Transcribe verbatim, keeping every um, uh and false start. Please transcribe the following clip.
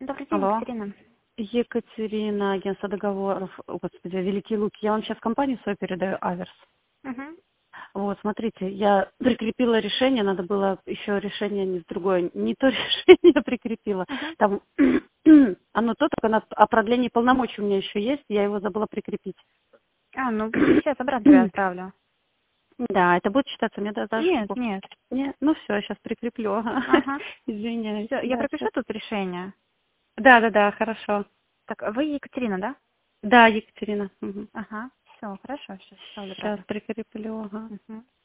Добрый день, Алло. Екатерина. Екатерина, агентство договоров, о, господи, Великие Луки. Я вам сейчас компанию свою передаю, Аверс. Угу. Вот, смотрите, я прикрепила решение, надо было еще решение не другое, не то решение прикрепила. Угу. Там оно то, только на, о продлении полномочий у меня еще есть, я его забыла прикрепить. А, ну сейчас обратно я отправлю. Да, это будет считаться, мне да, даже Нет, чтобы... нет. Нет, ну все, сейчас прикреплю, ага. Ага. Извиняюсь. Все, я Да, пропишу щас. тут решение. Да, да, да, хорошо. Так, вы Екатерина, да? Да, Екатерина. Угу. Ага. Все, хорошо, сейчас ставлю Сейчас обратно. прикреплю, ага. Угу.